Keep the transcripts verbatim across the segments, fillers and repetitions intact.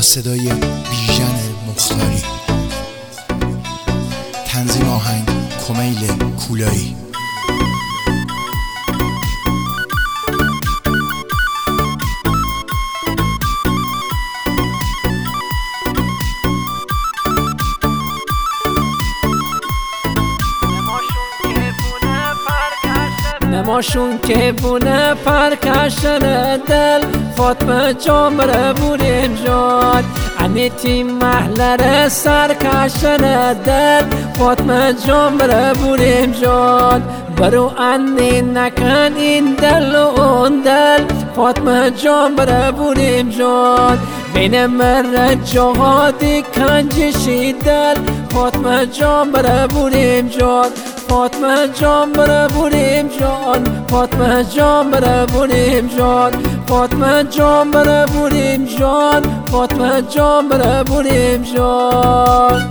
صدای بیژن مختاری، تنظیم آهنگ کمیل کولایی. نماشون که بونه پرکشن دل فاطمه جان بره بوریم جان انیتی محلر سرکشن دل فاطمه جان بره بوریم جان برو انی نکن این دل و اون دل فاطمه جان بره بوریم جان بین مر جهادی کنجشی دل فاطمه جان بره بوریم جان فاطمه جان بره بوریم جان فاطمه جان بره بوریم جان فاطمه جان بره بوریم جان فاطمه جان بره بوریم جان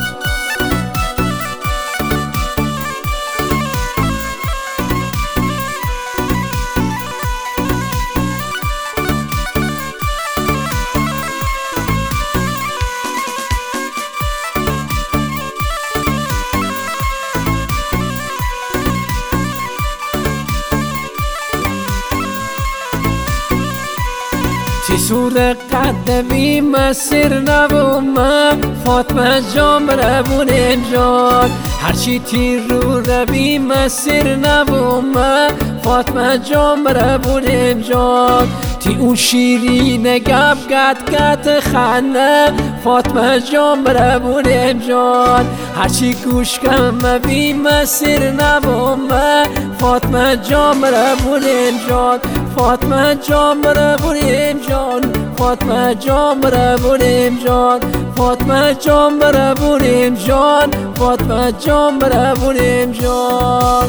سور قدمی مسیر نبومم فاطمه جان بره بوریم جان هرچی تیر رو روی مسیر نبومم فاطمه جان بره بوریم جان تی اون شیرین گب گد گد خنه فاطمه جان بره بوریم جان هرچی گوش کم بی مسیر نبومم فاطمه جان بره بوریم جان فاطمه جان بره بوریم جان فاطمه جان بره بوریم جان فاطمه جان بره بوریم جان فاطمه جان بره بوریم جان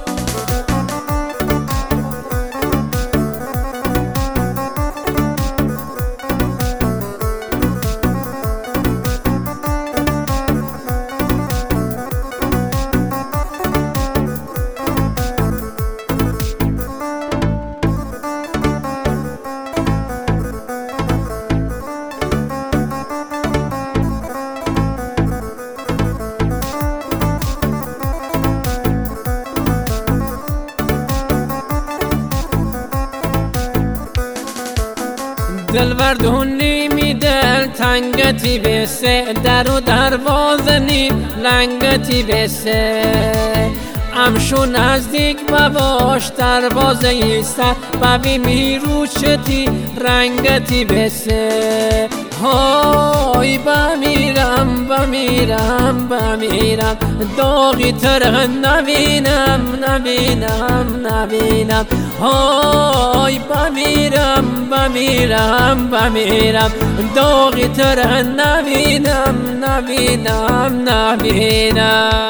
دلبردون نیمی دل تنگتی بسه در و دروازه نیم لنگتی بسه امشو نزدیک بباش دروازه ایسته ببی میرو چتی رنگتی بسه های بمیرم بمیرم بمیرم داغی تر نبینم نبینم نبینم های بمیرم بمیرم بمیرم داغی تر نبینم نبینم نبینم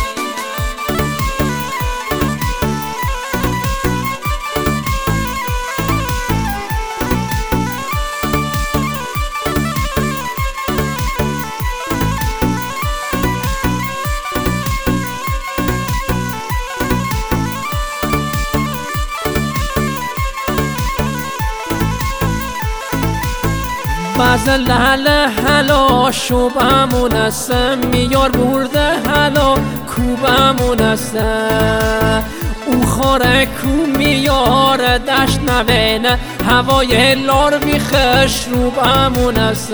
باز لحل حلا شوبمون است میار برده حلا کوبمون است او خاره کو میار دشت نبینه هوای لار بیخش روبمون است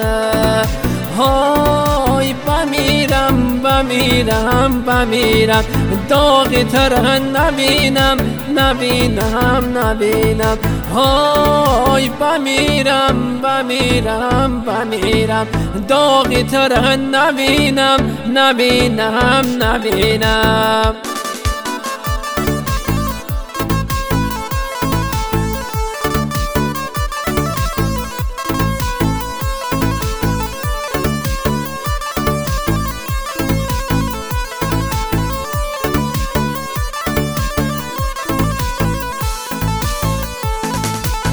های بمیرم بمیرم بمیرم داغی تر نبینم نبینم نبینم های بمیرم بمیرم بمیرم داغی تر نبینم نبینم نبینم